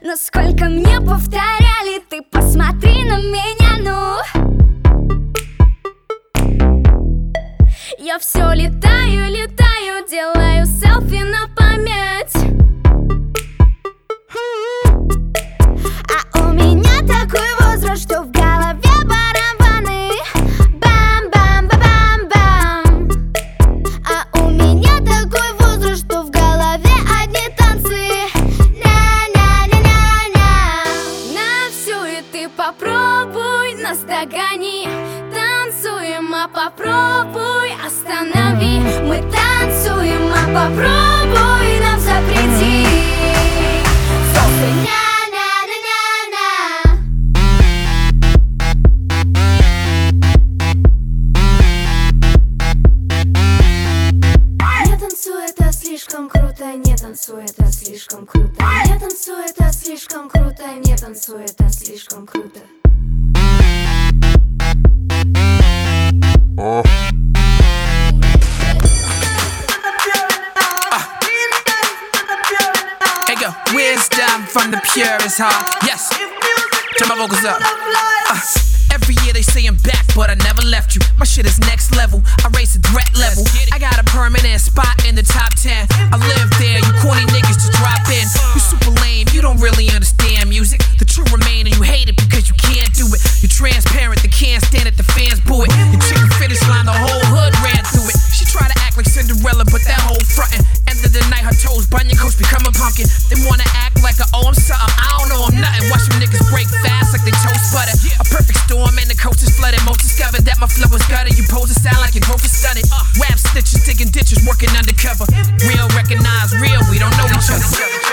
Но сколько мне повторяли, ты посмотри на меня, ну. Я все летаю, летаю, делаю селфи на память. А у меня такой возраст, что в голове барабаны. Бам-бам-ба-бам-бам. А у меня такой возраст, что в голове одни танцы. На-на-на-на-на. На всю и ты попробуй, нас догони. Танцуем, а попробуй останови. Мы танцуем, а попробуй нам запрети. Не танцуй, это слишком круто, не танцуй, это слишком круто. Не танцуй, это слишком круто, не танцуй, это слишком круто. Hey yo, wisdom from the purest heart. Yes, turn my vocals up. Every year they say I'm back, but I never left you. My shit is next level, I raise the threat level. I got a permanent spot in the top 10. I live there, you corny niggas just drop in. You super lame, you don't really understand music. The true remain and you hate it because you can't do it. You're transparent, they can't stand it, the fans boo it. Your chicken finish line, the whole hood ran through it. She tried to act like Cinderella, but that whole frontin'. End of the night, her toes, bunion coats become a pumpkin. They wanna act like oh I'm something, I don't know I'm nothing. Watch them niggas break fast like they toast butter. A perfect storm and the coast is flooded. Most discovered that my flow is gutted. You pose to sound like your growth is stunted. Rap snitches, digging ditches, working undercover. Real recognize real, we don't know each other.